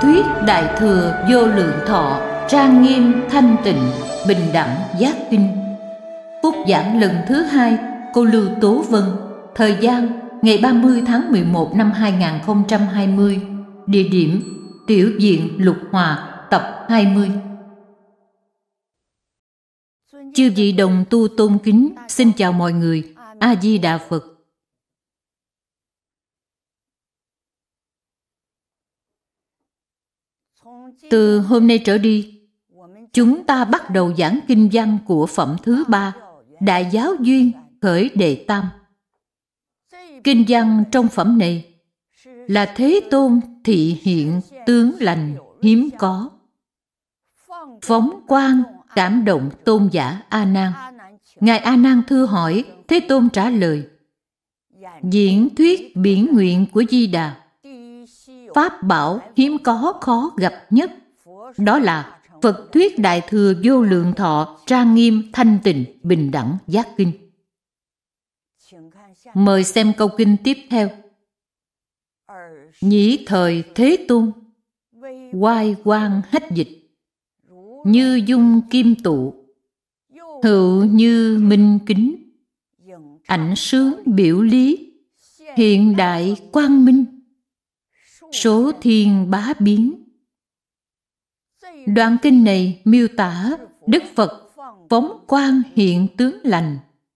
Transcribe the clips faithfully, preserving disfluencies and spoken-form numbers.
thuyết Đại Thừa Vô Lượng Thọ trang nghiêm thanh tịnh bình đẳng giác kinh. Phúc giảng lần thứ hai, cô Lưu Tố Vân. Thời gian ngày ba mươi tháng mười một năm hai nghìn không trăm hai mươi. Địa điểm Tiểu viện Lục Hòa, tập hai mươi. Chư vị đồng tu tôn kính, xin chào mọi người. A Di Đà Phật. Từ hôm nay trở đi, chúng ta bắt đầu giảng kinh văn của phẩm thứ ba, Đại Giáo Duyên khởi Đệ Tam. Kinh văn trong phẩm này là Thế Tôn thị hiện tướng lành hiếm có, phóng quang cảm động tôn giả A Nan. Ngài A Nan thưa hỏi, Thế Tôn trả lời: diễn thuyết biển nguyện của Di Đà, pháp bảo hiếm có khó gặp nhất, đó là Phật thuyết Đại Thừa Vô Lượng Thọ trang nghiêm thanh tịnh bình đẳng giác kinh. Mời xem câu kinh tiếp theo. Nhĩ thời Thế Tôn, oai quang hách dịch, như dung kim tụ, hữu như minh kính, ảnh sướng biểu lý, hiện đại quang minh, số thiên bá biến. Đoạn kinh này miêu tả Đức Phật phóng quang hiện tướng lành,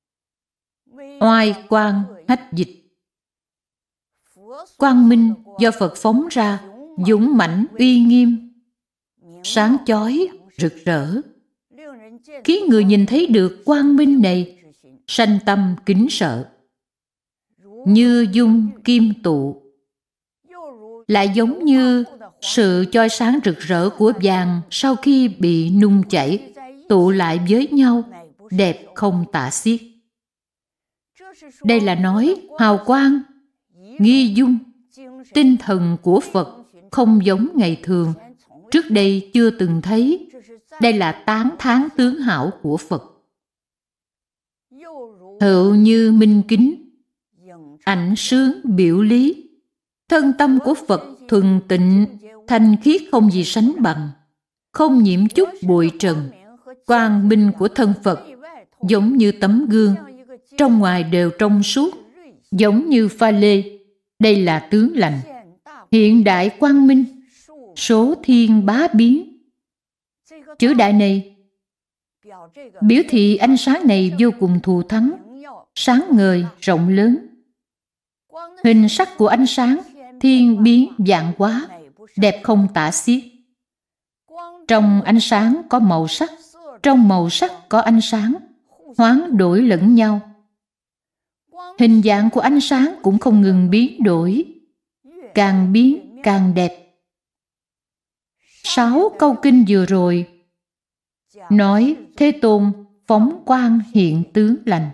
oai quang hách dịch. Quang minh do Phật phóng ra dũng mãnh uy nghiêm, sáng chói rực rỡ, khiến người nhìn thấy được quang minh này sanh tâm kính sợ. Như dung kim tụ, lại giống như sự chói sáng rực rỡ của vàng sau khi bị nung chảy, tụ lại với nhau, đẹp không tả xiết. Đây là nói hào quang, nghi dung, tinh thần của Phật không giống ngày thường, trước đây chưa từng thấy. Đây là tán thán tướng hảo của Phật. Hữu như minh kính, ảnh sướng biểu lý. Thân tâm của Phật thuần tịnh, thanh khiết không gì sánh bằng, không nhiễm chút bụi trần. Quang minh của thân Phật giống như tấm gương, trong ngoài đều trong suốt, giống như pha lê. Đây là tướng lành, hiện đại quang minh, số thiên bá biến. Chữ đại này biểu thị ánh sáng này vô cùng thù thắng, sáng ngời, rộng lớn. Hình sắc của ánh sáng thiên biến vạn hóa, đẹp không tả xiết. Trong ánh sáng có màu sắc, trong màu sắc có ánh sáng, hoán đổi lẫn nhau. Hình dạng của ánh sáng cũng không ngừng biến đổi, càng biến càng đẹp. Sáu câu kinh vừa rồi nói Thế Tôn phóng quang hiện tướng lành.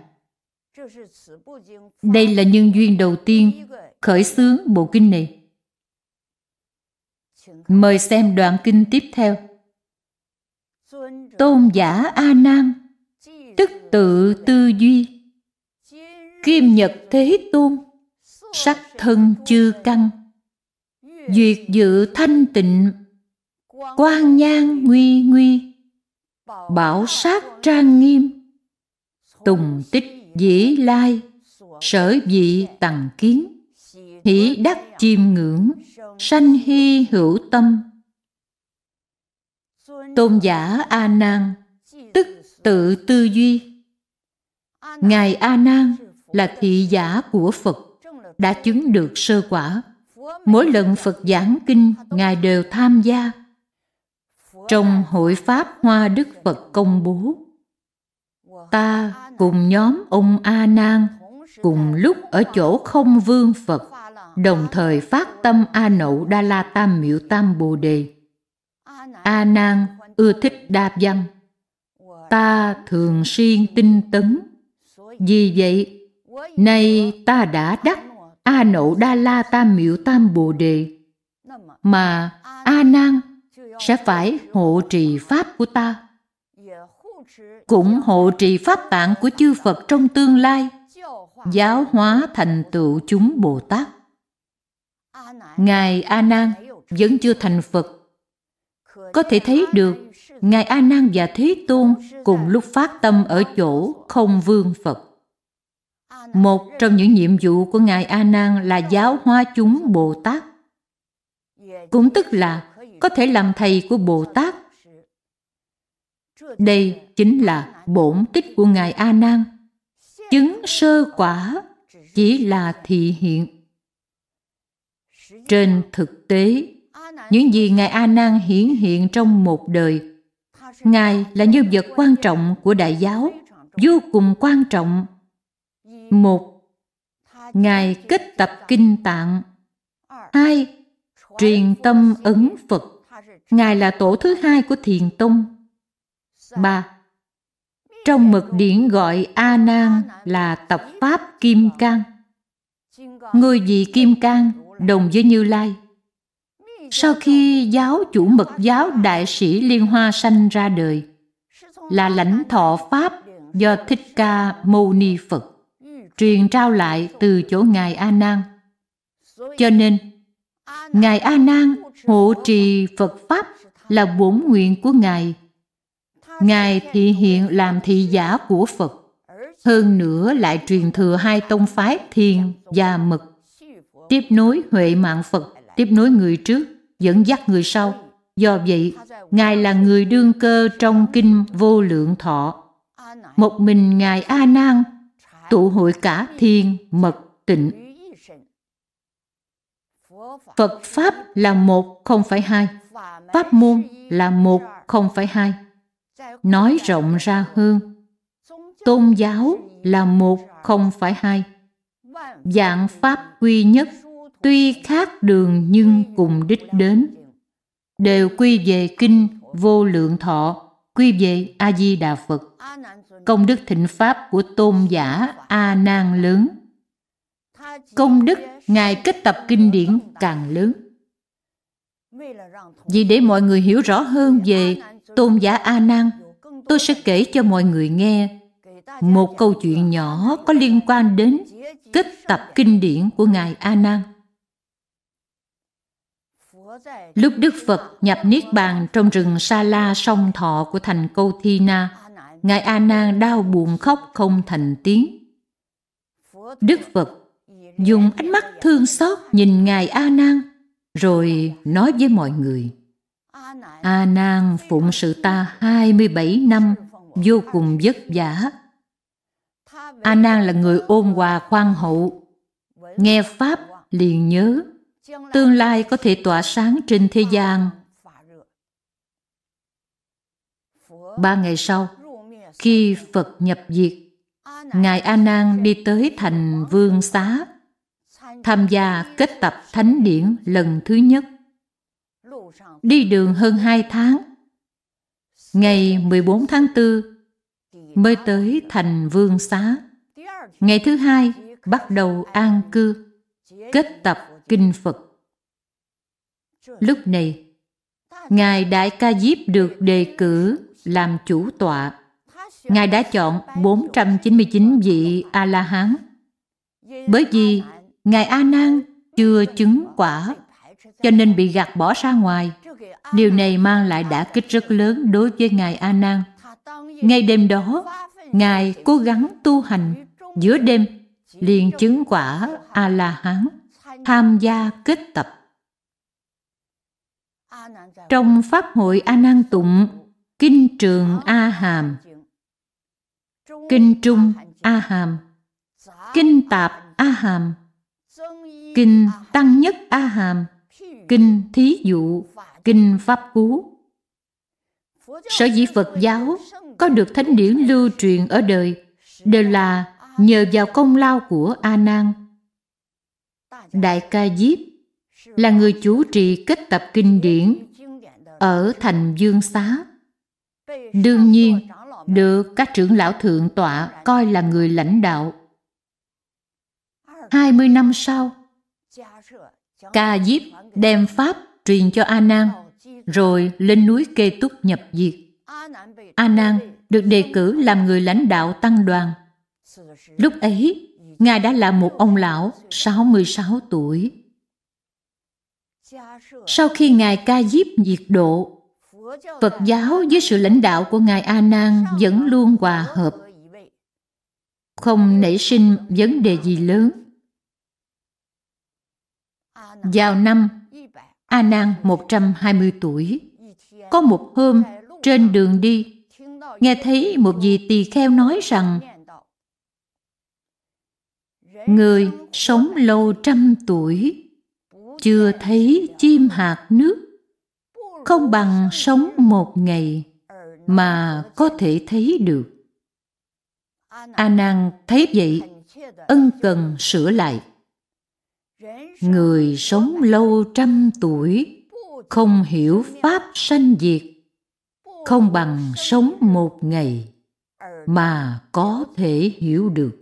Đây là nhân duyên đầu tiên khởi xướng bộ kinh này. Mời xem đoạn kinh tiếp theo. Tôn giả A Nan tức tự tư duy, kim nhật Thế Tôn sắc thân chư căn, duyệt dự thanh tịnh, quang nhang nguy nguy, bảo sát trang nghiêm, tùng tích dĩ lai, sở vị tằng kiến, hỷ đắc chiêm ngưỡng, sanh hy hữu tâm. Tôn giả A Nan tức tự tư duy. Ngài A Nan là thị giả của Phật, đã chứng được sơ quả. Mỗi lần Phật giảng kinh, Ngài đều tham gia. Trong hội pháp Hoa Đức Phật công bố, ta cùng nhóm ông A Nan cùng lúc ở chỗ không vương Phật, đồng thời phát tâm A Nậu Đa La Tam Miệu Tam Bồ Đề. A Nan ưa thích đa văn, ta thường xuyên tinh tấn. Vì vậy, nay ta đã đắc A Nậu Đa La Tam Miệu Tam Bồ Đề, mà A Nan sẽ phải hộ trì pháp của ta, cũng hộ trì pháp tạng của chư Phật trong tương lai, giáo hóa thành tựu chúng Bồ Tát. Ngài A Nan vẫn chưa thành Phật. Có thể thấy được Ngài A Nan và Thế Tôn cùng lúc phát tâm ở chỗ không vương Phật. Một trong những nhiệm vụ của Ngài A Nan là giáo hóa chúng Bồ Tát, cũng tức là có thể làm thầy của Bồ Tát. Đây chính là bổn tích của Ngài A Nan. Chứng sơ quả chỉ là thị hiện. Trên thực tế, những gì Ngài A Nan hiển hiện trong một đời, Ngài là nhân vật quan trọng của Đại giáo, vô cùng quan trọng. Một, Ngài kết tập kinh tạng. Hai, truyền tâm ấn Phật. Ngài là tổ thứ hai của Thiền Tông. Ba, trong mật điển gọi A Nan là tập pháp Kim Cang. Ngôi vị Kim Cang đồng với Như Lai. Sau khi giáo chủ mật giáo Đại sĩ Liên Hoa sanh ra đời, là lãnh thọ pháp do Thích Ca Mâu Ni Phật truyền trao lại từ chỗ Ngài A Nan. Cho nên Ngài A Nan hộ trì Phật pháp là bổn nguyện của Ngài. Ngài thị hiện làm thị giả của Phật, hơn nữa lại truyền thừa hai tông phái Thiền và Mật, tiếp nối huệ mạng Phật, tiếp nối người trước, dẫn dắt người sau. Do vậy, Ngài là người đương cơ trong kinh Vô Lượng Thọ. Một mình Ngài A Nan tụ hội cả Thiền, Mật, Tịnh. Phật pháp là một không phải hai, pháp môn là một không phải hai. Nói rộng ra hơn, tôn giáo là một không phải hai. Vạn pháp quy nhất, tuy khác đường nhưng cùng đích đến, đều quy về kinh Vô Lượng Thọ, quy về A Di Đà Phật. Công đức thịnh pháp của tôn giả A Nan lớn, công đức Ngài kết tập kinh điển càng lớn. Vì để mọi người hiểu rõ hơn về tôn giả A Nan, tôi sẽ kể cho mọi người nghe một câu chuyện nhỏ có liên quan đến kết tập kinh điển của Ngài A Nan. Lúc Đức Phật nhập Niết Bàn trong rừng Sa La Song Thọ của thành Câu Thi Na, Ngài A Nan đau buồn khóc không thành tiếng. Đức Phật dùng ánh mắt thương xót nhìn Ngài A Nan, rồi nói với mọi người: A Nan phụng sự ta hai mươi bảy năm, vô cùng vất vả. A Nan là người ôn hòa khoan hậu, nghe pháp liền nhớ, tương lai có thể tỏa sáng trên thế gian. Ba ngày sau, khi Phật nhập diệt, Ngài A Nan đi tới thành Vương Xá, tham gia kết tập thánh điển lần thứ nhất. Đi đường hơn hai tháng, ngày mười bốn tháng tư mới tới thành Vương Xá. Ngày thứ hai bắt đầu an cư, kết tập kinh Phật. Lúc này, Ngài Đại Ca Diếp được đề cử làm chủ tọa. Ngài đã chọn bốn trăm chín mươi chín vị A-la-hán. Bởi vì Ngài A Nan chưa chứng quả, cho nên bị gạt bỏ ra ngoài. Điều này mang lại đả kích rất lớn đối với Ngài A Nan. Ngay đêm đó, Ngài cố gắng tu hành, giữa đêm liền chứng quả A-la-hán, tham gia kết tập. Trong Pháp hội A Nan tụng Kinh Trường A Hàm, Kinh Trung A Hàm, Kinh Tạp A Hàm, Kinh Tăng Nhất A Hàm, Kinh Thí Dụ, Kinh Pháp Cú. Sở dĩ Phật giáo có được thánh điển lưu truyền ở đời đều là nhờ vào công lao của A Nan. Đại Ca Diếp là người chủ trì kết tập kinh điển ở thành Vương Xá. Đương nhiên, được các trưởng lão thượng tọa coi là người lãnh đạo. Hai mươi năm sau, Ca Diếp đem Pháp truyền cho A Nan, rồi lên núi Kê Túc nhập diệt. A Nan được đề cử làm người lãnh đạo tăng đoàn. Lúc ấy, Ngài đã là một ông lão sáu mươi sáu tuổi. Sau khi Ngài Ca Diếp diệt độ, Phật giáo dưới sự lãnh đạo của Ngài A Nan vẫn luôn hòa hợp, không nảy sinh vấn đề gì lớn. Vào năm A Nan một trăm hai mươi tuổi, có một hôm trên đường đi, nghe thấy một vị tỳ kheo nói rằng người sống lâu trăm tuổi chưa thấy chim hạt nước, không bằng sống một ngày mà có thể thấy được. A Nan thấy vậy, ân cần sửa lại. Người sống lâu trăm tuổi không hiểu pháp sanh diệt, không bằng sống một ngày mà có thể hiểu được.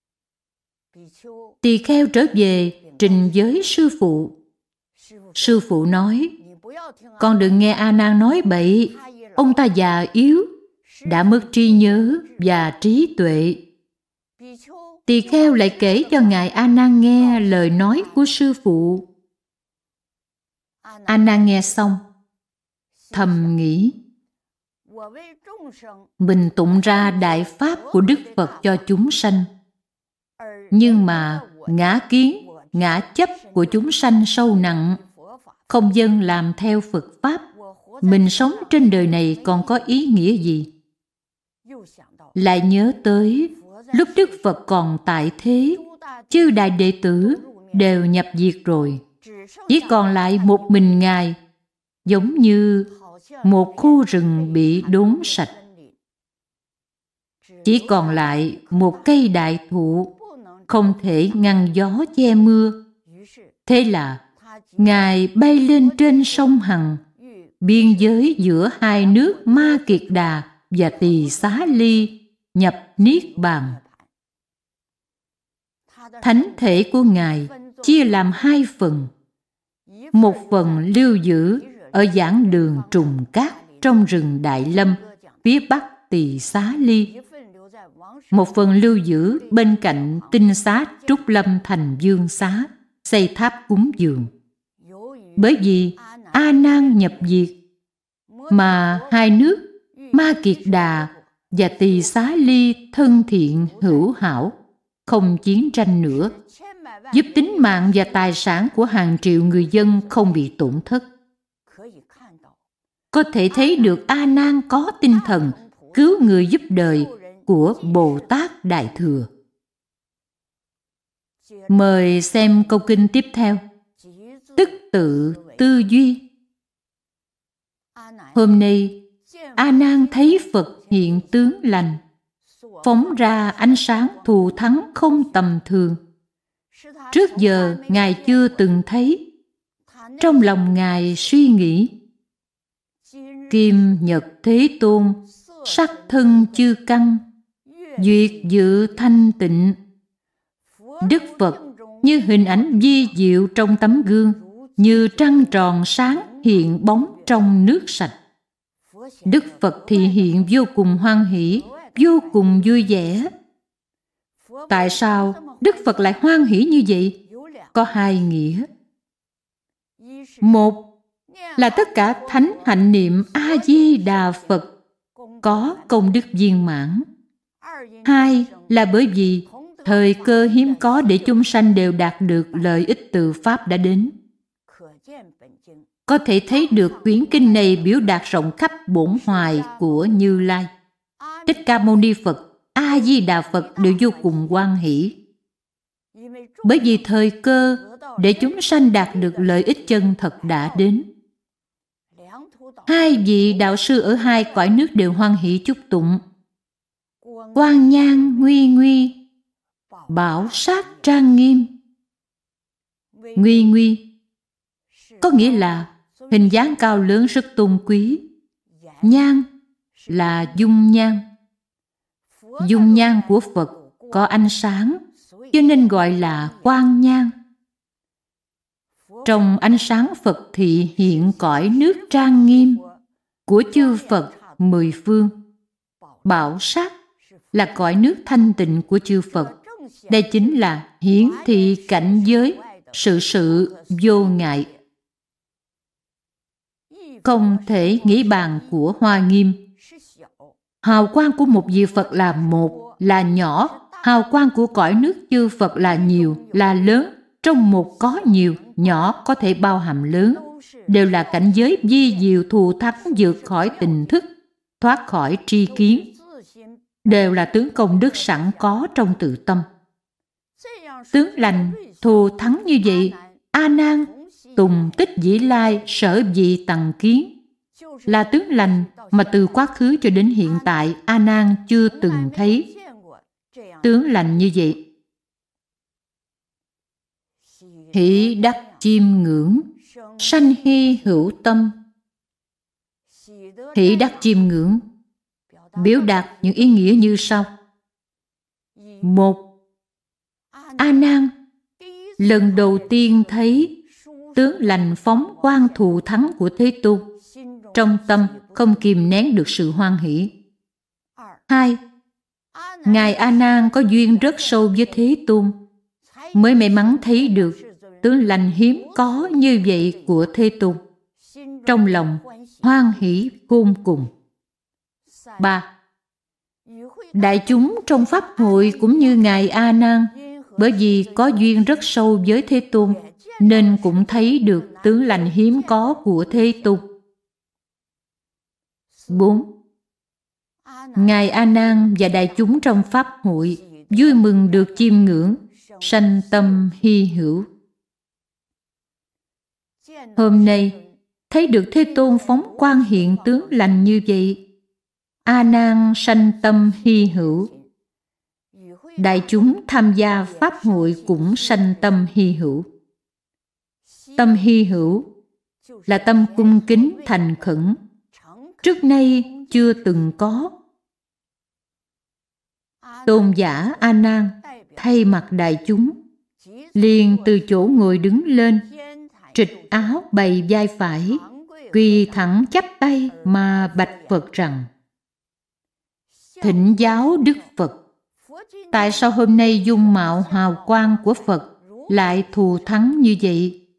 Tỳ kheo trở về trình với sư phụ. Sư phụ nói, con đừng nghe A Nan nói bậy, ông ta già yếu, đã mất trí nhớ và trí tuệ. Tỳ kheo lại kể cho Ngài A Nan nghe lời nói của sư phụ. A Nan nghe xong, thầm nghĩ, mình tụng ra đại pháp của Đức Phật cho chúng sanh, nhưng mà ngã kiến, ngã chấp của chúng sanh sâu nặng, không dâng làm theo Phật pháp, mình sống trên đời này còn có ý nghĩa gì? Lại nhớ tới lúc Đức Phật còn tại thế, chư đại đệ tử đều nhập diệt rồi, chỉ còn lại một mình Ngài, giống như một khu rừng bị đốn sạch. Chỉ còn lại một cây đại thụ, không thể ngăn gió che mưa. Thế là Ngài bay lên trên sông Hằng, biên giới giữa hai nước Ma Kiệt Đà và Tỳ Xá Ly, nhập Niết Bàn. Thánh thể của Ngài chia làm hai phần. Một phần lưu giữ ở giảng đường Trùng Cát trong rừng Đại Lâm, phía bắc Tỳ Xá Ly. Một phần lưu giữ bên cạnh Tinh Xá Trúc Lâm Thành Dương Xá, xây tháp cúng dường. Bởi vì A Nan nhập diệt, mà hai nước Ma Kiệt Đà và Tỳ Xá Ly thân thiện hữu hảo, không chiến tranh nữa, giúp tính mạng và tài sản của hàng triệu người dân không bị tổn thất. Có thể thấy được A Nan có tinh thần cứu người giúp đời của Bồ Tát Đại Thừa. Mời xem câu kinh tiếp theo. Tức tự tư duy. Hôm nay, A Nan thấy Phật hiện tướng lành, phóng ra ánh sáng thù thắng không tầm thường. Trước giờ Ngài chưa từng thấy. Trong lòng Ngài suy nghĩ, Kim Nhật Thế Tôn, sắc thân chư căn, duyệt dự thanh tịnh. Đức Phật như hình ảnh vi diệu trong tấm gương, như trăng tròn sáng hiện bóng trong nước sạch. Đức Phật thì hiện vô cùng hoan hỷ, vô cùng vui vẻ. Tại sao Đức Phật lại hoan hỷ như vậy? Có hai nghĩa. Một là tất cả thánh hạnh niệm A-di-đà Phật có công đức viên mãn. Hai là bởi vì thời cơ hiếm có để chúng sanh đều đạt được lợi ích từ Pháp đã đến. Có thể thấy được quyển kinh này biểu đạt rộng khắp bổn hoài của Như Lai. Thích Ca Mâu Ni Phật, A-di-đà Phật đều vô cùng hoan hỷ. Bởi vì thời cơ để chúng sanh đạt được lợi ích chân thật đã đến. Hai vị đạo sư ở hai cõi nước đều hoan hỷ chúc tụng. Quang nhang nguy nguy, bảo sát trang nghiêm. Nguy nguy có nghĩa là hình dáng cao lớn rất tôn quý. Nhang là dung nhan. Dung nhan của Phật có ánh sáng, cho nên gọi là quang nhang. Trong ánh sáng Phật thị hiện cõi nước trang nghiêm của chư Phật mười phương. Bảo sát là cõi nước thanh tịnh của chư Phật. Đây chính là hiển thị cảnh giới sự sự vô ngại. không thể nghĩ bàn của Hoa Nghiêm. Hào quang của một vị Phật là một, là nhỏ. Hào quang của cõi nước chư Phật là nhiều, là lớn. Trong một có nhiều, nhỏ có thể bao hàm lớn. Đều là cảnh giới vi diệu thù thắng vượt khỏi tình thức, thoát khỏi tri kiến. Đều là tướng công đức sẵn có trong tự tâm. Tướng lành, thù thắng như vậy, A Nan, tùng tích dĩ lai, sở vị tầng kiến, là tướng lành mà từ quá khứ cho đến hiện tại A Nan chưa từng thấy. Tướng lành như vậy. Hỷ đắc chiêm ngưỡng, sanh hy hữu tâm. Hỷ đắc chiêm ngưỡng biểu đạt những ý nghĩa như sau. Một, A Nan lần đầu tiên thấy tướng lành phóng quang thù thắng của Thế Tôn, trong tâm không kìm nén được sự hoan hỷ. Hai, Ngài A Nan có duyên rất sâu với Thế Tôn, mới may mắn thấy được tướng lành hiếm có như vậy của Thế Tôn. Trong lòng hoan hỷ khôn cùng. Ba, đại chúng trong pháp hội cũng như Ngài A Nan, bởi vì có duyên rất sâu với Thế Tôn, nên cũng thấy được tướng lành hiếm có của Thế Tôn. Bốn, Ngài A Nan và đại chúng trong pháp hội vui mừng được chiêm ngưỡng, sanh tâm hy hữu. Hôm nay thấy được Thế Tôn phóng quang hiện tướng lành như vậy, A Nan sanh tâm hy hữu. Đại chúng tham gia pháp hội cũng sanh tâm hy hữu. Tâm hy hữu là tâm cung kính thành khẩn, trước nay chưa từng có. Tôn giả A Nan thay mặt đại chúng, liền từ chỗ ngồi đứng lên, trịch áo bày vai phải, quỳ thẳng chắp tay mà bạch Phật rằng: Thỉnh giáo Đức Phật, tại sao hôm nay dung mạo hào quang của Phật lại thù thắng như vậy?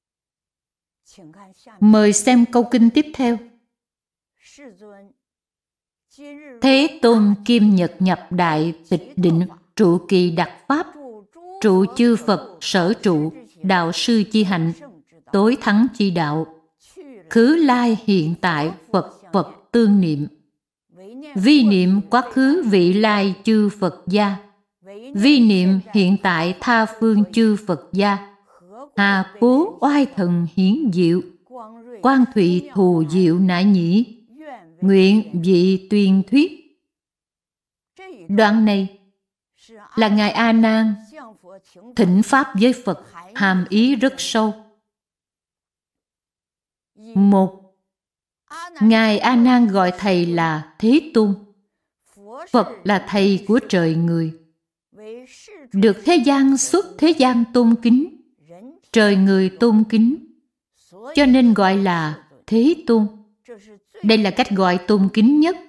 Mời xem câu kinh tiếp theo. Thế Tôn kim nhật nhập đại tịch định, trụ kỳ đặc pháp, trụ chư Phật sở trụ, đạo sư chi hạnh, tối thắng chi đạo, khứ lai hiện tại Phật Phật tương niệm, vi niệm quá khứ vị lai chư Phật gia, vi niệm hiện tại tha phương chư Phật gia, hà cố oai thần hiển diệu, quang thụy thù diệu nại nhĩ, nguyện vị tuyên thuyết. Đoạn này là Ngài A Nan thỉnh pháp với Phật, hàm ý rất sâu. Một, Ngài A Nan gọi Thầy là Thế Tôn. Phật là Thầy của trời người, được thế gian xuất thế gian tôn kính, trời người tôn kính, cho nên gọi là Thế Tôn. Đây là cách gọi tôn kính nhất.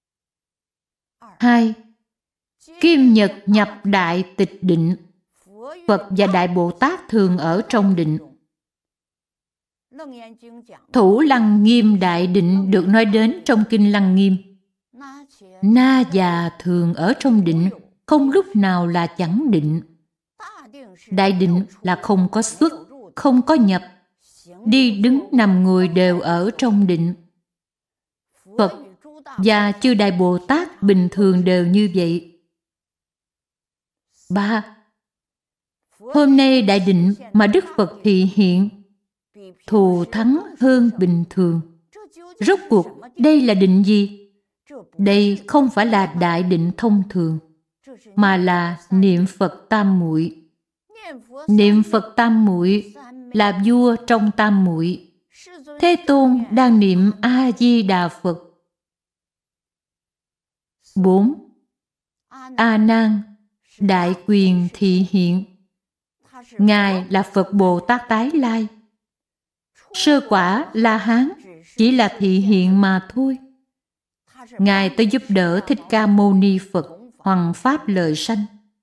Hai, kim nhật nhập đại tịch định. Phật và Đại Bồ Tát thường ở trong định. Thủ Lăng Nghiêm đại định được nói đến trong kinh Lăng Nghiêm. Na già thường ở trong định, không lúc nào là chẳng định. Đại định là không có xuất, không có nhập, đi đứng nằm ngồi đều ở trong định. Phật và chư Đại Bồ Tát bình thường đều như vậy. Ba, hôm nay đại định mà Đức Phật thị hiện thù thắng hơn bình thường. Rốt cuộc đây là định gì? Đây không phải là đại định thông thường, mà là niệm Phật tam muội. Niệm Phật tam muội là vua trong tam muội. Thế Tôn đang niệm A Di Đà Phật. Bốn, A Nan đại quyền thị hiện. Ngài là Phật Bồ Tát tái lai. Sơ quả La Hán chỉ là thị hiện mà thôi. Ngài tới giúp đỡ Thích Ca Mâu Ni Phật hoằng pháp lời sanh.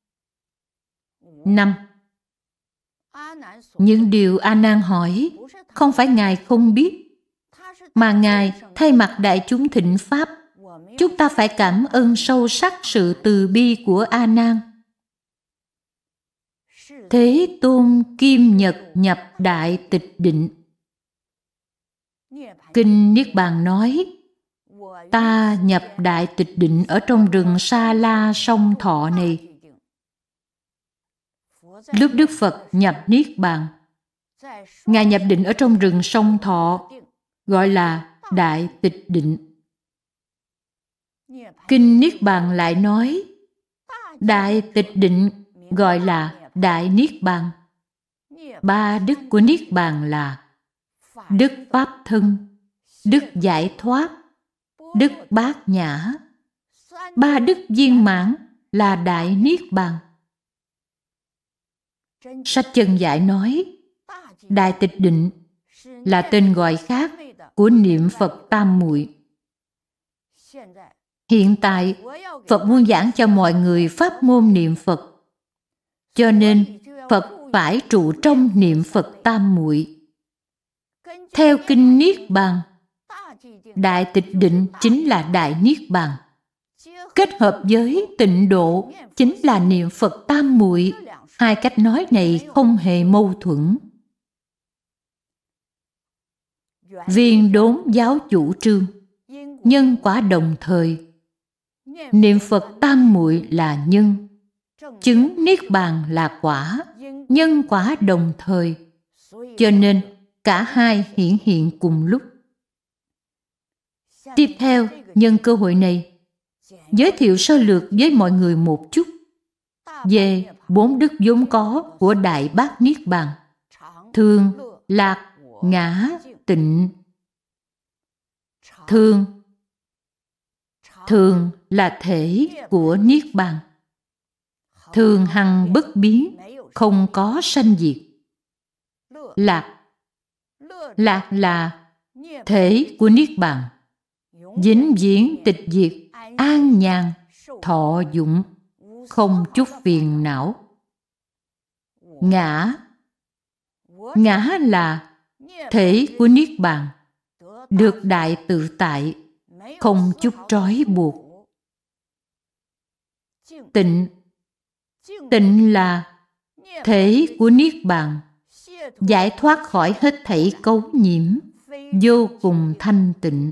Năm, những điều A Nan hỏi không phải Ngài không biết. mà Ngài thay mặt đại chúng thịnh Pháp, chúng ta phải cảm ơn sâu sắc sự từ bi của A Nan. Thế Tôn Kim Nhật nhập đại tịch định. Kinh Niết Bàn nói, ta nhập đại tịch định ở trong rừng Sa La sông Thọ này. Lúc Đức Phật nhập Niết Bàn, Ngài nhập định ở trong rừng sông Thọ, gọi là đại tịch định. Kinh Niết Bàn lại nói, đại tịch định gọi là đại Niết Bàn. Ba đức của Niết Bàn là đức Pháp thân, đức Giải thoát, đức Bát Nhã. Ba đức viên mãn là đại Niết Bàn. Sách Chân Giải nói, đại tịch định là tên gọi khác của niệm Phật tam muội. Hiện tại, Phật muốn giảng cho mọi người pháp môn niệm Phật. Cho nên, Phật phải trụ trong niệm Phật tam muội. Theo Kinh Niết Bàn, đại tịch định chính là đại Niết Bàn. Kết hợp với tịnh độ chính là niệm Phật tam muội. Hai cách nói này không hề mâu thuẫn. Viên đốn giáo chủ trương, nhân quả đồng thời. Niệm Phật tam muội là nhân, chứng Niết Bàn là quả, nhân quả đồng thời. Cho nên cả hai hiển hiện cùng lúc. Tiếp theo, nhân cơ hội này, giới thiệu sơ lược với mọi người một chút về bốn đức vốn có của Đại Bát Niết Bàn: thường, lạc, ngã, tịnh. Thường Thường là thể của Niết Bàn. Thường hằng bất biến, không có sanh diệt. Lạc Lạc là thể của Niết Bàn, vĩnh viễn tịch diệt, an nhàn, thọ dụng, không chút phiền não. Ngã Ngã là thể của Niết Bàn, được đại tự tại, không chút trói buộc. Tịnh Tịnh là thể của Niết Bàn, giải thoát khỏi hết thảy cấu nhiễm, vô cùng thanh tịnh.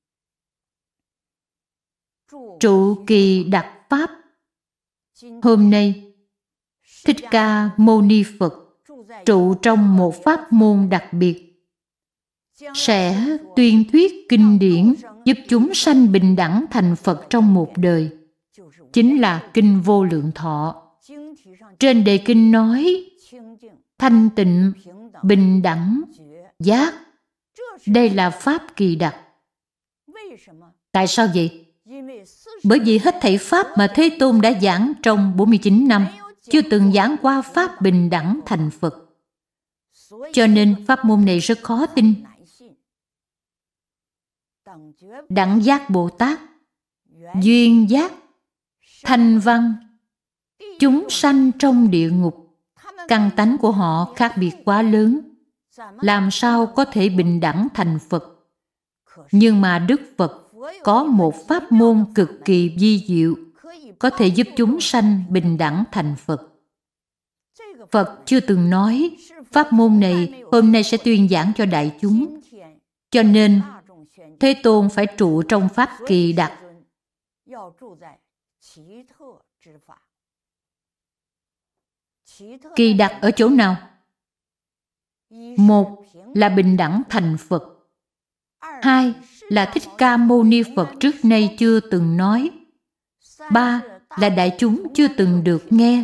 Trụ kỳ đặc pháp. Hôm nay, Thích Ca Mâu Ni Phật trụ trong một pháp môn đặc biệt, sẽ tuyên thuyết kinh điển giúp chúng sanh bình đẳng thành Phật trong một đời, chính là Kinh Vô Lượng Thọ. Trên đề kinh nói thanh tịnh, bình đẳng, giác. Đây là pháp kỳ đặc. Tại sao vậy? Bởi vì hết thảy pháp mà Thế Tôn đã giảng trong bốn mươi chín năm, chưa từng giảng qua pháp bình đẳng thành Phật. Cho nên pháp môn này rất khó tin. Đẳng giác Bồ Tát, duyên giác, thanh văn, chúng sanh trong địa ngục, căn tánh của họ khác biệt quá lớn, làm sao có thể bình đẳng thành Phật. Nhưng mà Đức Phật có một pháp môn cực kỳ vi diệu, có thể giúp chúng sanh bình đẳng thành Phật. Phật chưa từng nói pháp môn này hôm nay sẽ tuyên giảng cho đại chúng. Cho nên Thế Tôn phải trụ trong pháp kỳ đặc. Kỳ đặc ở chỗ nào? Một là bình đẳng thành Phật. Hai là Thích Ca Mâu Ni Phật trước nay chưa từng nói. Ba là đại chúng chưa từng được nghe.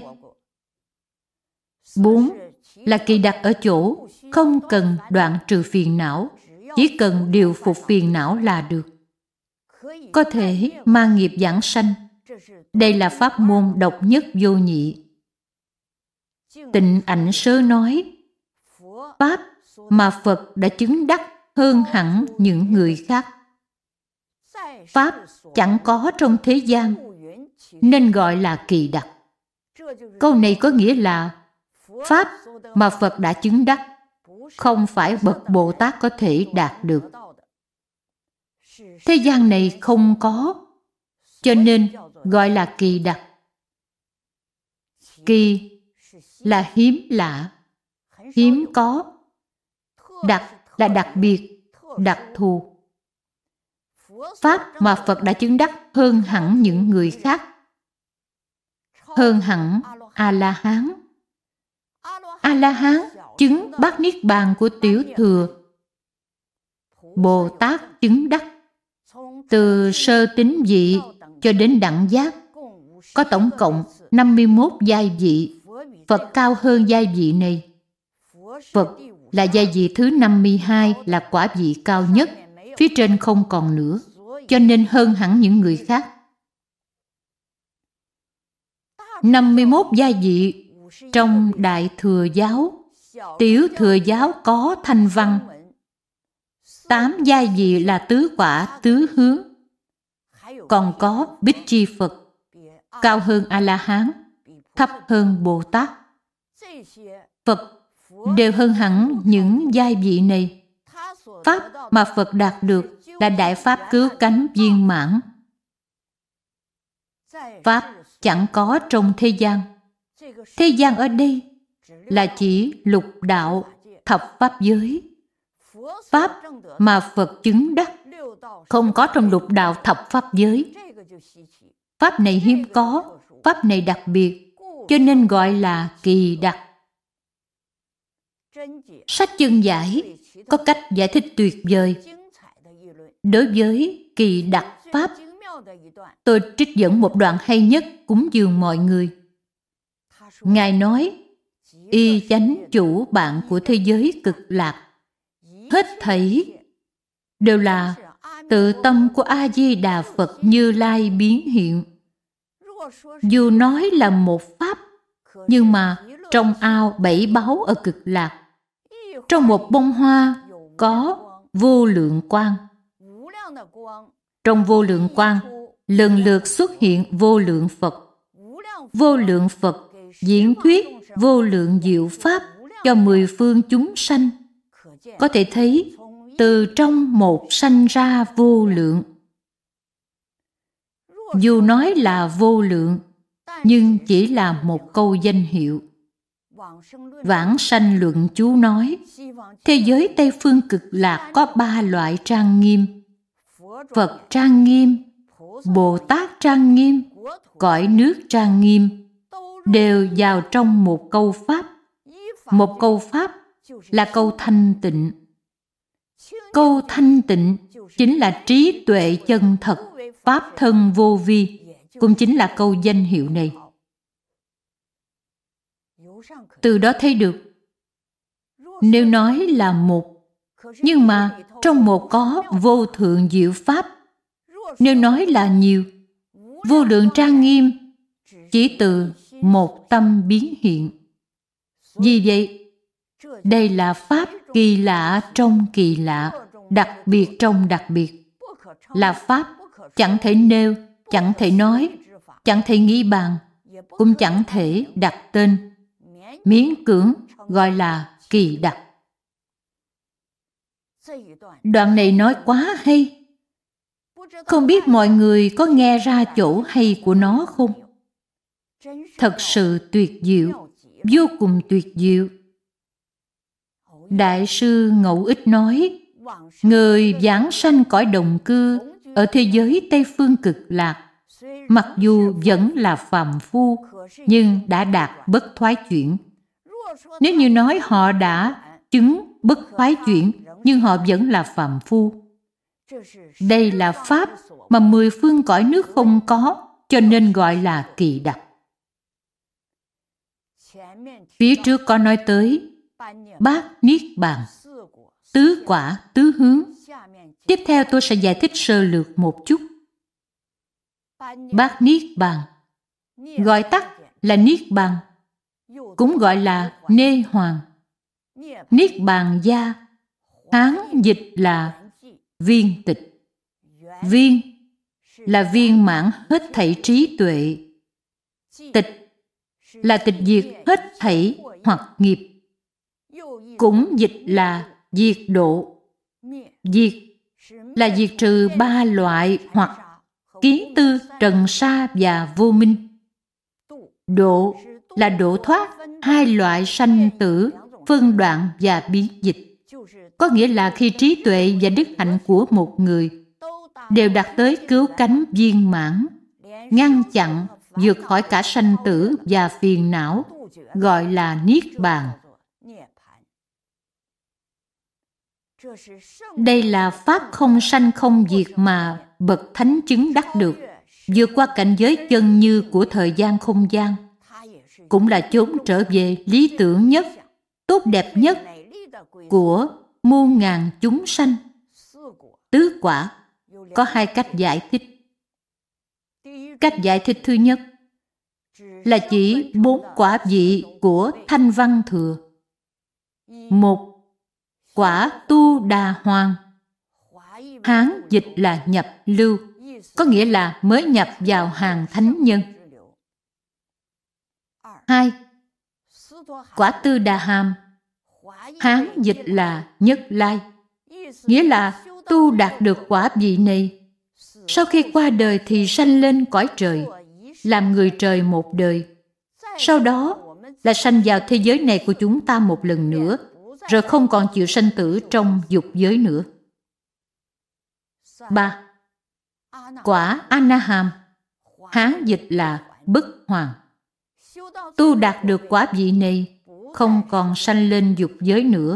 Bốn là kỳ đặc ở chỗ không cần đoạn trừ phiền não, chỉ cần điều phục phiền não là được. Có thể mang nghiệp giảng sanh. Đây là pháp môn độc nhất vô nhị. Tịnh Ảnh Sớ nói, pháp mà Phật đã chứng đắc hơn hẳn những người khác. Pháp chẳng có trong thế gian, nên gọi là kỳ đặc. Câu này có nghĩa là pháp mà Phật đã chứng đắc, không phải bậc Bồ Tát có thể đạt được. Thế gian này không có, cho nên gọi là kỳ đặc. Kỳ là hiếm lạ, hiếm có. Đặc là đặc biệt, đặc thù. Pháp mà Phật đã chứng đắc hơn hẳn những người khác, hơn hẳn A-la-hán. A-la-hán chứng bát niết bàn của tiểu thừa. Bồ Tát chứng đắc từ sơ tín vị cho đến đẳng giác, có tổng cộng năm mươi mốt giai vị. Phật cao hơn giai vị này. Phật là giai vị thứ năm mươi hai, là quả vị cao nhất, phía trên không còn nữa, cho nên hơn hẳn những người khác. năm mươi mốt giai vị trong Đại Thừa Giáo. Tiểu Thừa Giáo có Thanh Văn. Tám giai vị là tứ quả, tứ hướng. Còn có Bích Chi Phật, cao hơn A-la-hán, thấp hơn Bồ Tát. Phật đều hơn hẳn những giai vị này. Pháp mà Phật đạt được là đại pháp cứu cánh viên mãn. Pháp chẳng có trong thế gian. Thế gian ở đây là chỉ lục đạo, thập pháp giới. Pháp mà Phật chứng đắc không có trong lục đạo thập pháp giới. Pháp này hiếm có, pháp này đặc biệt, cho nên gọi là kỳ đặc. Sách Chân Giải có cách giải thích tuyệt vời. Đối với kỳ đặc pháp, tôi trích dẫn một đoạn hay nhất cúng dường mọi người. Ngài nói, y chánh chủ bạn của thế giới cực lạc, hết thảy đều là tự tâm của A-di-đà Phật Như Lai biến hiện. Dù nói là một pháp, nhưng mà trong ao bảy báu ở cực lạc, trong một bông hoa có vô lượng quang. Trong vô lượng quang, lần lượt xuất hiện vô lượng Phật. Vô lượng Phật diễn thuyết vô lượng diệu pháp cho mười phương chúng sanh. Có thể thấy từ trong một sanh ra vô lượng. Dù nói là vô lượng, nhưng chỉ là một câu danh hiệu. Vãng sanh luận chú nói, thế giới Tây Phương Cực Lạc có ba loại trang nghiêm: Phật trang nghiêm, Bồ Tát trang nghiêm, cõi nước trang nghiêm, đều vào trong một câu pháp. Một câu pháp là câu thanh tịnh. Câu thanh tịnh chính là trí tuệ chân thật, pháp thân vô vi, cũng chính là câu danh hiệu này. Từ đó thấy được, nếu nói là một, nhưng mà trong một có vô thượng diệu pháp. Nếu nói là nhiều, vô lượng trang nghiêm chỉ từ một tâm biến hiện. Vì vậy, đây là pháp kỳ lạ trong kỳ lạ, đặc biệt trong đặc biệt. Là pháp chẳng thể nêu, chẳng thể nói, chẳng thể nghĩ bàn, cũng chẳng thể đặt tên. Miễn cưỡng gọi là kỳ đặc. Đoạn này nói quá hay. Không biết mọi người có nghe ra chỗ hay của nó không? Thật sự tuyệt diệu, vô cùng tuyệt diệu. Đại sư Ngẫu Ích nói, người vãng sanh cõi đồng cư ở thế giới Tây Phương Cực Lạc, mặc dù vẫn là phàm phu, nhưng đã đạt bất thoái chuyển. Nếu như nói họ đã chứng bất thoái chuyển, nhưng họ vẫn là phàm phu. Đây là pháp mà mười phương cõi nước không có, cho nên gọi là kỳ đặc. Phía trước có nói tới bát niết bàn, tứ quả tứ hướng. Tiếp theo tôi sẽ giải thích sơ lược một chút. Bát niết bàn, gọi tắt là niết bàn, cũng gọi là nê hoàng. Niết bàn gia, Hán dịch là viên tịch. Viên là viên mãn hết thảy trí tuệ. Tịch là tịch diệt hết thảy hoặc nghiệp. Cũng dịch là diệt độ. Diệt là diệt trừ ba loại hoặc kiến tư, trần sa và vô minh. Độ là độ thoát hai loại sanh tử, phân đoạn và biến dịch. Có nghĩa là khi trí tuệ và đức hạnh của một người đều đạt tới cứu cánh viên mãn, ngăn chặn, vượt khỏi cả sanh tử và phiền não, gọi là niết bàn. Đây là pháp không sanh không diệt mà bậc thánh chứng đắc được, vượt qua cảnh giới chân như của thời gian không gian, cũng là chốn trở về lý tưởng nhất, tốt đẹp nhất của muôn ngàn chúng sanh. Tứ quả có hai cách giải thích. Cách giải thích thứ nhất là chỉ bốn quả vị của Thanh Văn Thừa. Một, quả Tu Đà Hoàng. Hán dịch là nhập lưu, có nghĩa là mới nhập vào hàng thánh nhân. Hai, quả Tư Đà Hàm. Hán dịch là nhất lai, nghĩa là tu đạt được quả vị này, sau khi qua đời thì sanh lên cõi trời, làm người trời một đời. Sau đó là sanh vào thế giới này của chúng ta một lần nữa, rồi không còn chịu sanh tử trong dục giới nữa. Ba, quả A Na Hàm. Hán dịch là bất hoàng. Tu đạt được quả vị này, không còn sanh lên dục giới nữa.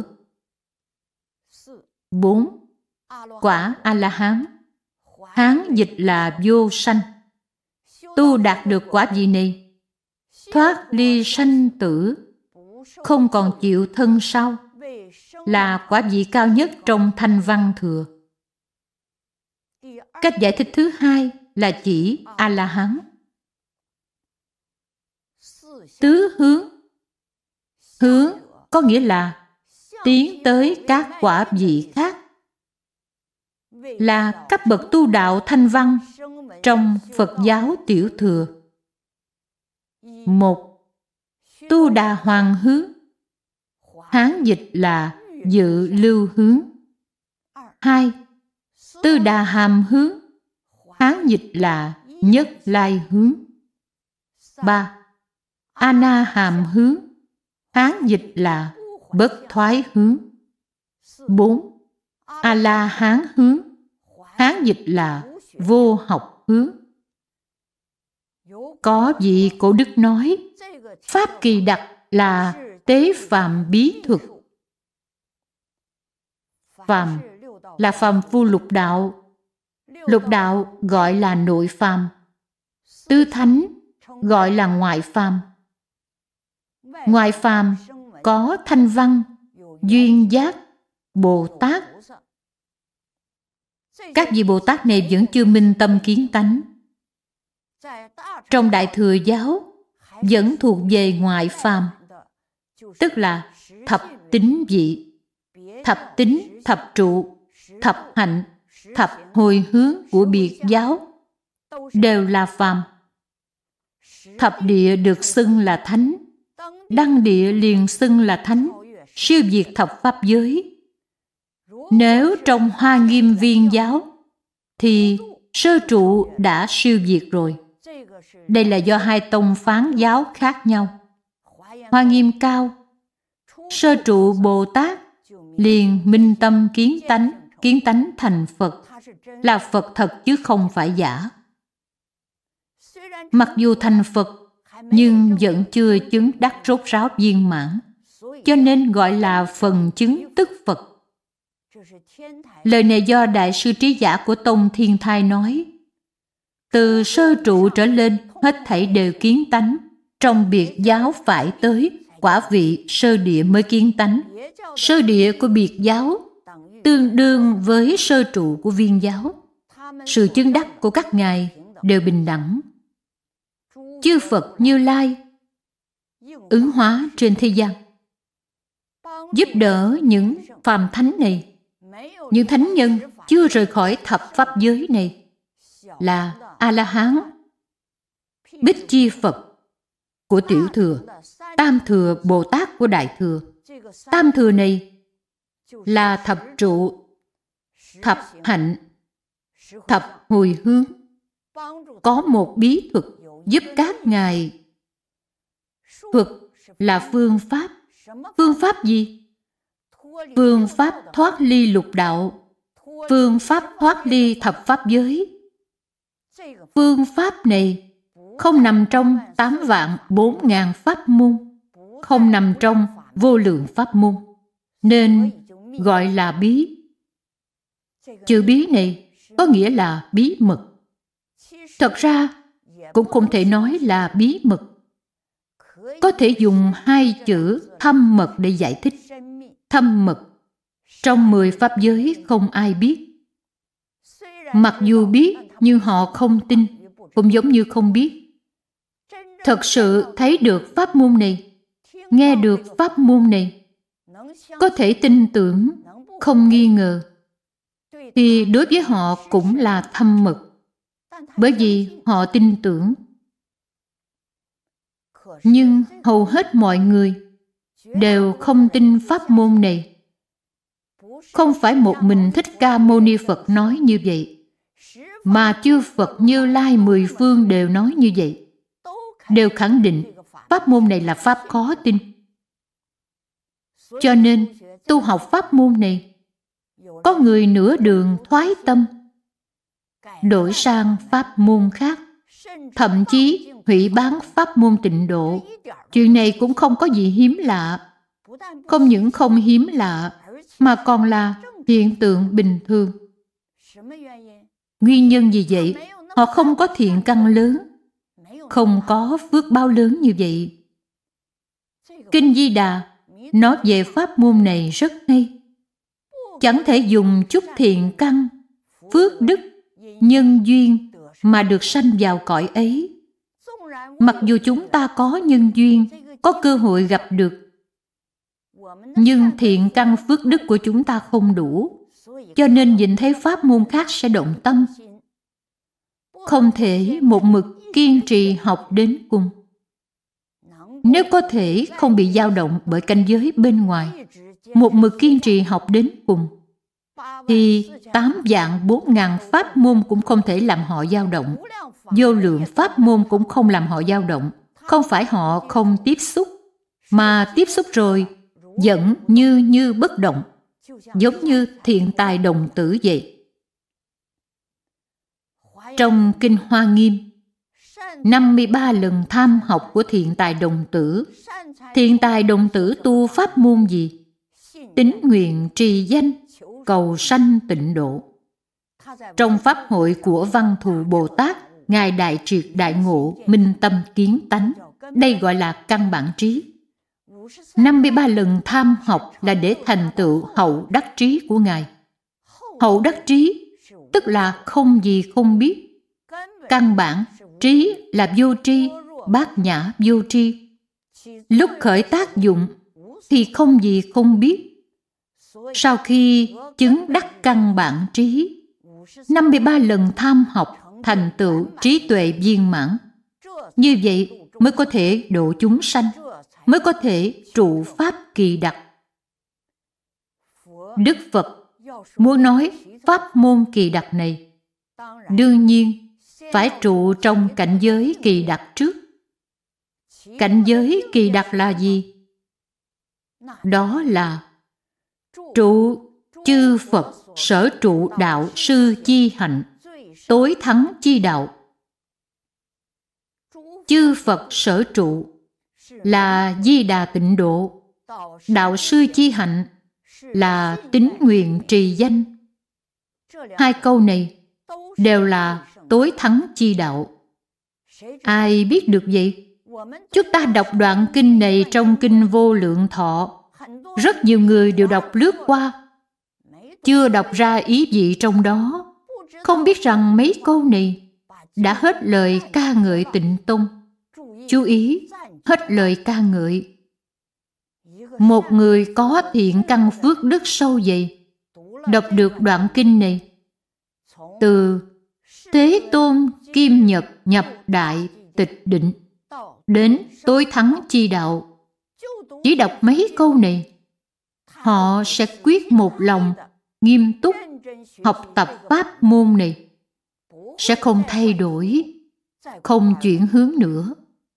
Bốn, quả A La Hán. Hán dịch là vô sanh. Tu đạt được quả vị này, thoát ly sanh tử, không còn chịu thân sau, là quả vị cao nhất trong Thanh Văn Thừa. Cách giải thích thứ hai là chỉ A La Hán. Tứ hướng. Hướng có nghĩa là tiến tới các quả vị khác, là các bậc tu đạo thanh văn trong Phật giáo tiểu thừa. Một, Tu Đà Hoàng hướng. Hán dịch là dự lưu hướng. Hai, Tư Đà Hàm hướng. Hán dịch là nhất lai hướng. Ba, A Na Hàm hướng. Hán dịch là bất thoái hướng. Bốn, A La Hán hướng. Hán dịch là vô học hướng. Có vị cổ đức nói, pháp kỳ đặc là tế phàm bí thuật. Phàm là phàm phu lục đạo. Lục đạo gọi là nội phàm. Tứ thánh gọi là ngoại phàm. Ngoại phàm có thanh văn, duyên giác, Bồ Tát. Các vị Bồ Tát này vẫn chưa minh tâm kiến tánh. Trong Đại Thừa Giáo vẫn thuộc về ngoại phàm, tức là thập tín vị, thập tín, thập trụ, thập hạnh, thập hồi hướng của biệt giáo đều là phàm. Thập địa được xưng là thánh, đăng địa liền xưng là thánh, siêu việt thập pháp giới. Nếu trong Hoa Nghiêm Viên giáo thì sơ trụ đã siêu việt rồi. Đây là do hai tông phán giáo khác nhau. Hoa Nghiêm cao, sơ trụ Bồ Tát liền minh tâm kiến tánh, kiến tánh thành Phật, là Phật thật chứ không phải giả. Mặc dù thành Phật nhưng vẫn chưa chứng đắc rốt ráo viên mãn, cho nên gọi là phần chứng tức Phật. Lời này do Đại sư Trí Giả của Tông Thiên Thai nói. Từ sơ trụ trở lên, hết thảy đều kiến tánh. Trong biệt giáo phải tới, quả vị sơ địa mới kiến tánh. Sơ địa của biệt giáo tương đương với sơ trụ của viên giáo. Sự chứng đắc của các ngài đều bình đẳng. Chư Phật Như Lai ứng hóa trên thế gian, giúp đỡ những phàm thánh này, những thánh nhân chưa rời khỏi thập pháp giới này, là A-la-hán, Bích Chi Phật của Tiểu Thừa, Tam Thừa Bồ Tát của Đại Thừa. Tam Thừa này là thập trụ, thập hạnh, thập hồi hướng, có một bí thuật giúp các ngài. Thuật là phương pháp. Phương pháp gì? Phương pháp thoát ly lục đạo, phương pháp thoát ly thập pháp giới. Phương pháp này không nằm trong tám vạn bốn ngàn pháp môn, không nằm trong vô lượng pháp môn, nên gọi là bí. Chữ bí này có nghĩa là bí mật. Thật ra cũng không thể nói là bí mật. Có thể dùng hai chữ thâm mật để giải thích. Thâm mật, trong mười pháp giới không ai biết. Mặc dù biết nhưng họ không tin, cũng giống như không biết. Thật sự thấy được pháp môn này, nghe được pháp môn này, có thể tin tưởng, không nghi ngờ, thì đối với họ cũng là thâm mật, bởi vì họ tin tưởng. Nhưng hầu hết mọi người đều không tin pháp môn này. Không phải một mình Thích Ca Mâu Ni Phật nói như vậy, mà chư Phật Như Lai mười phương đều nói như vậy, đều khẳng định pháp môn này là pháp khó tin. Cho nên tu học pháp môn này, có người nửa đường thoái tâm, đổi sang pháp môn khác, thậm chí hủy bán pháp môn Tịnh Độ. Chuyện này cũng không có gì hiếm lạ. Không những không hiếm lạ, mà còn là hiện tượng bình thường. Nguyên nhân gì vậy? Họ không có thiện căn lớn, không có phước báo lớn như vậy. Kinh Di Đà nói về pháp môn này rất hay. Chẳng thể dùng chút thiện căn, phước đức, nhân duyên mà được sanh vào cõi ấy. Mặc dù chúng ta có nhân duyên, có cơ hội gặp được, nhưng thiện căn phước đức của chúng ta không đủ, cho nên nhìn thấy pháp môn khác sẽ động tâm. Không thể một mực kiên trì học đến cùng. Nếu có thể không bị dao động bởi cảnh giới bên ngoài, một mực kiên trì học đến cùng, thì tám vạn bốn ngàn pháp môn cũng không thể làm họ dao động. Vô lượng pháp môn cũng không làm họ dao động. Không phải họ không tiếp xúc, mà tiếp xúc rồi vẫn như như bất động, giống như Thiện Tài Đồng Tử vậy. Trong Kinh Hoa Nghiêm, năm mươi ba lần tham học của Thiện Tài Đồng Tử. Thiện Tài Đồng Tử tu pháp môn gì? Tín nguyện trì danh, cầu sanh tịnh độ. Trong pháp hội của Văn Thù Bồ Tát, Ngài đại triệt đại ngộ, minh tâm kiến tánh. Đây gọi là căn bản trí. năm mươi ba lần tham học là để thành tựu hậu đắc trí của Ngài. Hậu đắc trí tức là không gì không biết. Căn bản trí là vô tri, bát nhã vô tri. Lúc khởi tác dụng thì không gì không biết. Sau khi chứng đắc căn bản trí, năm mươi ba lần tham học thành tựu trí tuệ viên mãn. Như vậy mới có thể độ chúng sanh, mới có thể trụ pháp kỳ đặc. Đức Phật muốn nói pháp môn kỳ đặc này, đương nhiên phải trụ trong cảnh giới kỳ đặc trước. Cảnh giới kỳ đặc là gì? Đó là trụ chư Phật sở trụ đạo sư chi hạnh, tối thắng chi đạo. Chư Phật sở trụ là Di Đà Tịnh Độ, đạo sư chi hạnh là tín nguyện trì danh. Hai câu này đều là tối thắng chi đạo. Ai biết được vậy? Chúng ta đọc đoạn kinh này trong Kinh Vô Lượng Thọ, rất nhiều người đều đọc lướt qua, chưa đọc ra ý vị trong đó, không biết rằng mấy câu này đã hết lời ca ngợi Tịnh Tông. Chú ý, hết lời ca ngợi. Một người có thiện căn phước đức sâu dày, đọc được đoạn kinh này, từ Thế Tôn Kim Nhật nhập đại tịch định đến tối thắng chi đạo, chỉ đọc mấy câu này, họ sẽ quyết một lòng, nghiêm túc học tập pháp môn này sẽ không thay đổi, không chuyển hướng nữa.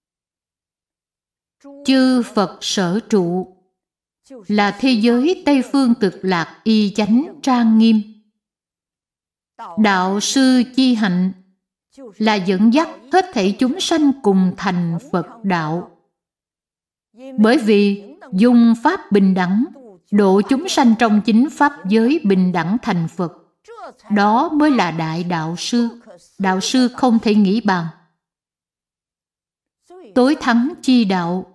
Chư Phật sở trụ là thế giới Tây Phương Cực Lạc y chánh trang nghiêm. Đạo sư chi hạnh là dẫn dắt hết thảy chúng sanh cùng thành Phật đạo. Bởi vì dùng pháp bình đẳng độ chúng sanh trong chính pháp giới bình đẳng thành Phật, đó mới là đại đạo sư. Đạo sư không thể nghĩ bàn. Tối thắng chi đạo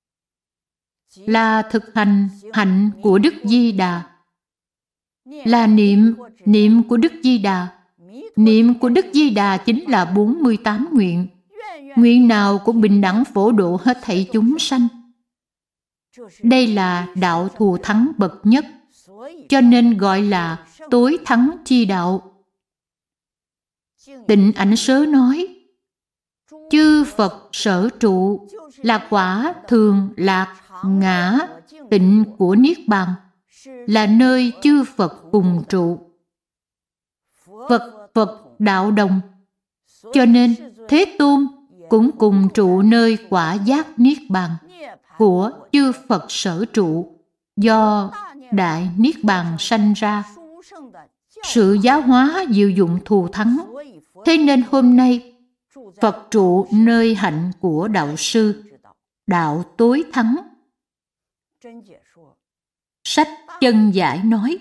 là thực hành hạnh của Đức Di Đà, là niệm niệm của Đức Di Đà. Niệm của Đức Di Đà chính là bốn mươi tám nguyện. Nguyện nào cũng bình đẳng phổ độ hết thảy chúng sanh. Đây là đạo thù thắng bậc nhất, cho nên gọi là tối thắng chi đạo. Tịnh Ảnh Sớ nói, chư Phật sở trụ là quả thường lạc ngã tịnh của Niết Bàn, là nơi chư Phật cùng trụ. Phật Phật đạo đồng, cho nên Thế Tôn cũng cùng trụ nơi quả giác Niết Bàn của chư Phật sở trụ, do Đại Niết Bàn sanh ra. Sự giáo hóa diệu dụng thù thắng, thế nên hôm nay Phật trụ nơi hạnh của đạo sư, đạo tối thắng. Sách Chân Giải nói,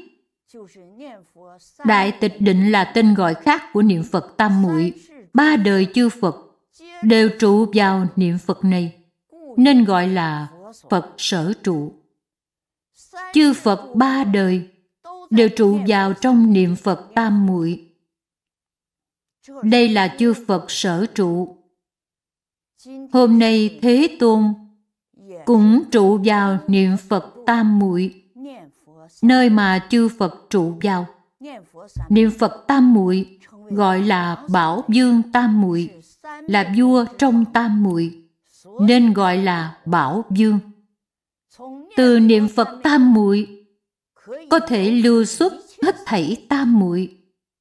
Đại Tịch Định là tên gọi khác của niệm Phật tam muội. Ba đời chư Phật đều trụ vào niệm Phật này, nên gọi là Phật sở trụ. Chư Phật ba đời đều trụ vào trong niệm Phật tam muội. Đây là chư Phật sở trụ. Hôm nay Thế Tôn cũng trụ vào niệm Phật tam muội, nơi mà chư Phật trụ vào. Niệm Phật tam muội gọi là Bảo Dương tam muội, là vua trong tam muội, nên gọi là Bảo Dương. Từ niệm Phật tam muội có thể lưu xuất hết thảy tam muội.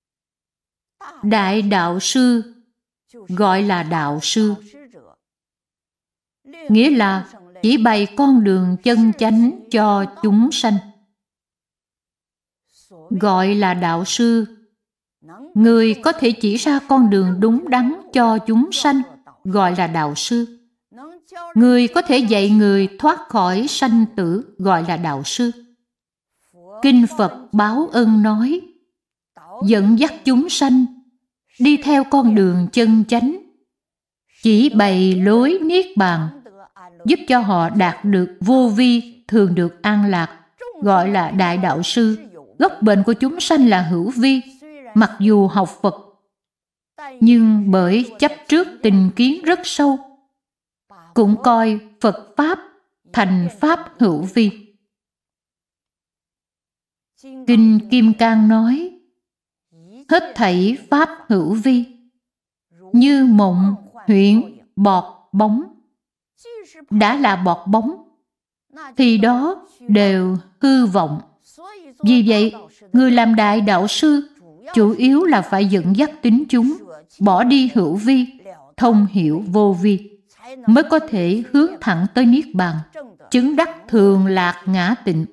Đại đạo sư gọi là đạo sư, nghĩa là chỉ bày con đường chân chánh cho chúng sanh. Gọi là đạo sư, người có thể chỉ ra con đường đúng đắn cho chúng sanh, gọi là đạo sư. Người có thể dạy người thoát khỏi sanh tử, gọi là đạo sư. Kinh Phật Báo Ân nói, dẫn dắt chúng sanh đi theo con đường chân chánh, chỉ bày lối niết bàn, giúp cho họ đạt được vô vi, thường được an lạc, gọi là đại đạo sư. Gốc bệnh của chúng sanh là hữu vi, mặc dù học Phật, nhưng bởi chấp trước tình kiến rất sâu, cũng coi Phật Pháp thành Pháp hữu vi. Kinh Kim Cang nói, hết thảy Pháp hữu vi, như mộng, huyễn, bọt, bóng. Đã là bọt bóng, thì đó đều hư vọng. Vì vậy, người làm đại đạo sư chủ yếu là phải dẫn dắt tín chúng, bỏ đi hữu vi, thông hiểu vô vi, mới có thể hướng thẳng tới Niết Bàn, chứng đắc thường lạc ngã tịnh.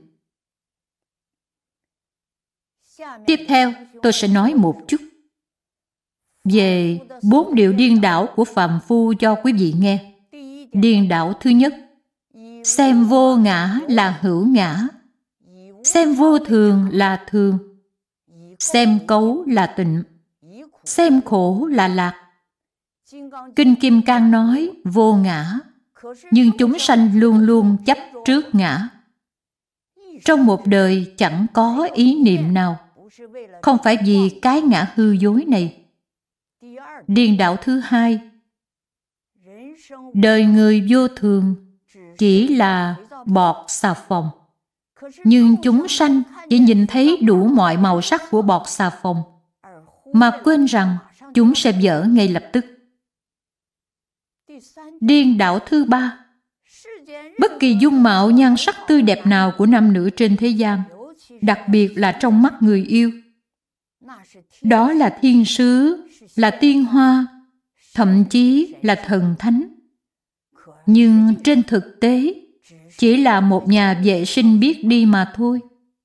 Tiếp theo, tôi sẽ nói một chút về bốn điều điên đảo của phàm phu cho quý vị nghe. Điên đảo thứ nhất, xem vô ngã là hữu ngã, xem vô thường là thường, xem cấu là tịnh, xem khổ là lạc. Kinh Kim Cang nói vô ngã, nhưng chúng sanh luôn luôn chấp trước ngã. Trong một đời chẳng có ý niệm nào, không phải vì cái ngã hư dối này. Điên đảo thứ hai, đời người vô thường chỉ là bọt xà phòng, nhưng chúng sanh chỉ nhìn thấy đủ mọi màu sắc của bọt xà phòng, mà quên rằng chúng sẽ vỡ ngay lập tức. Điên đảo thứ ba, bất kỳ dung mạo nhan sắc tươi đẹp nào của nam nữ trên thế gian, đặc biệt là trong mắt người yêu, Đó là thiên sứ, là tiên hoa, thậm chí là thần thánh. Nhưng trên thực tế, chỉ là một nhà vệ sinh biết đi mà thôi.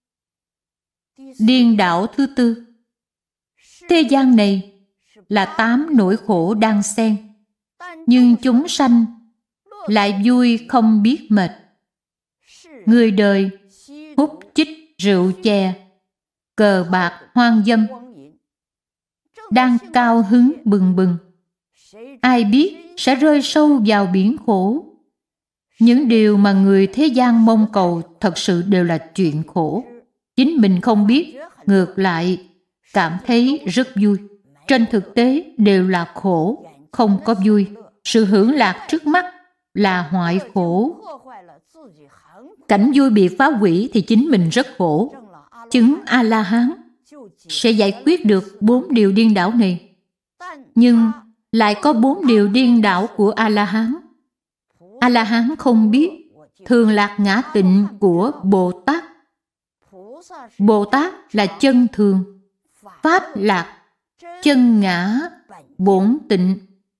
Điên đảo thứ tư. Thế gian này là tám nỗi khổ đang xen, nhưng chúng sanh lại vui không biết mệt. Người đời hút chích rượu chè, cờ bạc hoang dâm, đang cao hứng bừng bừng. Ai biết sẽ rơi sâu vào biển khổ. Những điều mà người thế gian mong cầu thật sự đều là chuyện khổ. Chính mình không biết, ngược lại cảm thấy rất vui. Trên thực tế đều là khổ, không có vui. Sự hưởng lạc trước mắt là hoại khổ. Cảnh vui bị phá hủy thì chính mình rất khổ. Chứng A-la-hán sẽ giải quyết được bốn điều điên đảo này. Nhưng lại có bốn điều điên đảo của A-la-hán. A-la-hán không biết thường lạc ngã tịnh của Bồ Tát. Bồ Tát là chân thường, Pháp lạc, chân ngã, bổn tịnh.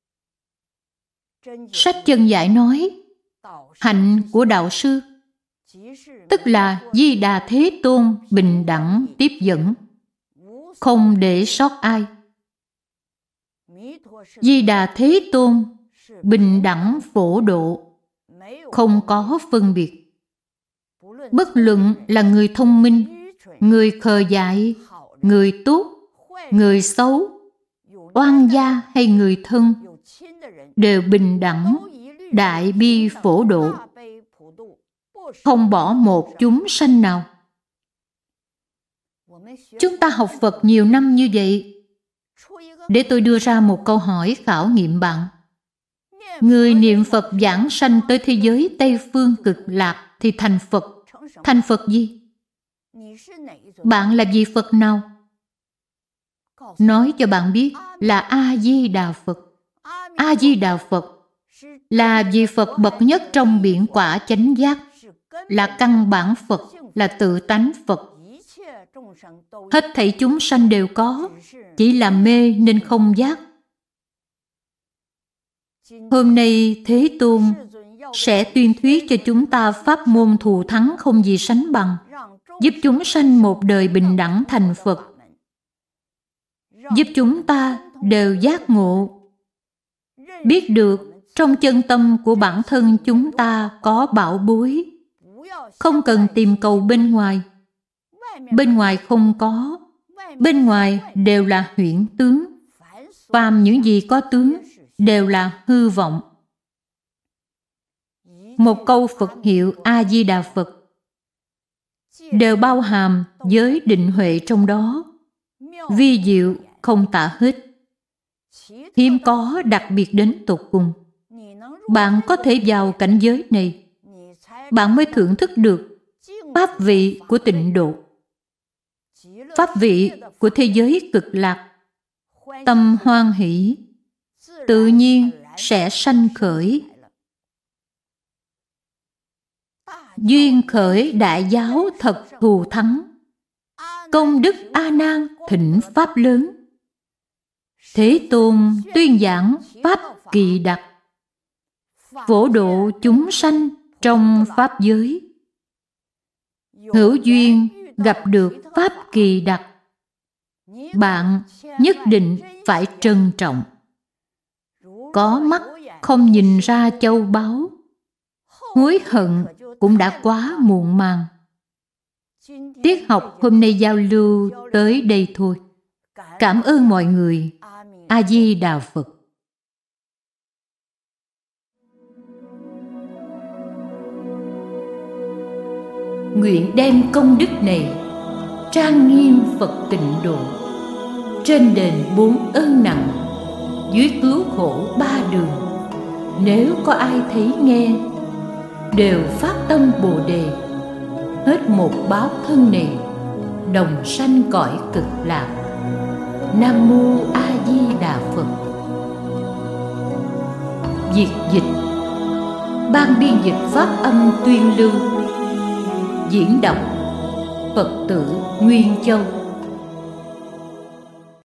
Sách Chân Giải nói, hạnh của đạo sư, tức là Di Đà Thế Tôn bình đẳng tiếp dẫn, không để sót ai. Di Đà Thế Tôn bình đẳng phổ độ, không có phân biệt. Bất luận là người thông minh, người khờ dại, người tốt, người xấu, oan gia hay người thân, đều bình đẳng, đại bi phổ độ, không bỏ một chúng sanh nào. Chúng ta học Phật nhiều năm như vậy, để tôi đưa ra một câu hỏi khảo nghiệm bạn. Người niệm Phật giảng sanh tới thế giới Tây Phương Cực Lạc thì thành Phật. Thành Phật gì? Bạn là vị Phật nào? Nói cho bạn biết là A-di-đà Phật. A-di-đà Phật là vị Phật bậc nhất trong biển quả chánh giác, là căn bản Phật, là tự tánh Phật. Hết thảy chúng sanh đều có, chỉ là mê nên không giác. Hôm nay Thế Tôn sẽ tuyên thuyết cho chúng ta pháp môn thù thắng không gì sánh bằng, giúp chúng sanh một đời bình đẳng thành Phật, giúp chúng ta đều giác ngộ, biết được trong chân tâm của bản thân chúng ta có bảo bối, không cần tìm cầu bên ngoài. Bên ngoài không có, bên ngoài đều là huyễn tướng. Phàm những gì có tướng đều là hư vọng. Một câu Phật hiệu A-di-đà Phật đều bao hàm giới định huệ trong đó, vi diệu không tả hết, hiếm có đặc biệt đến tột cùng. Bạn có thể vào cảnh giới này, bạn mới thưởng thức được pháp vị của tịnh độ, pháp vị của thế giới cực lạc. Tâm hoan hỷ tự nhiên sẽ sanh khởi. Duyên khởi đại giáo thật thù thắng, công đức A Nan thịnh pháp lớn. Thế Tôn tuyên giảng pháp kỳ đặc, phổ độ chúng sanh trong pháp giới. Hữu duyên gặp được pháp kỳ đặc, bạn nhất định phải trân trọng. Có mắt không nhìn ra châu báu, hối hận cũng đã quá muộn màng. Tiết học hôm nay giao lưu tới đây thôi. Cảm ơn mọi người. A-di-đà Phật. Nguyện đem công đức này trang nghiêm Phật tịnh độ, trên đền bốn ơn nặng, dưới cứu khổ ba đường. Nếu có ai thấy nghe, đều phát tâm Bồ Đề, hết một báo thân này, đồng sanh cõi cực lạc. Nam mô A Di Đà Phật. Việt dịch, ban biên dịch pháp âm tuyên lưu, diễn đọc Phật tử Nguyên Châu.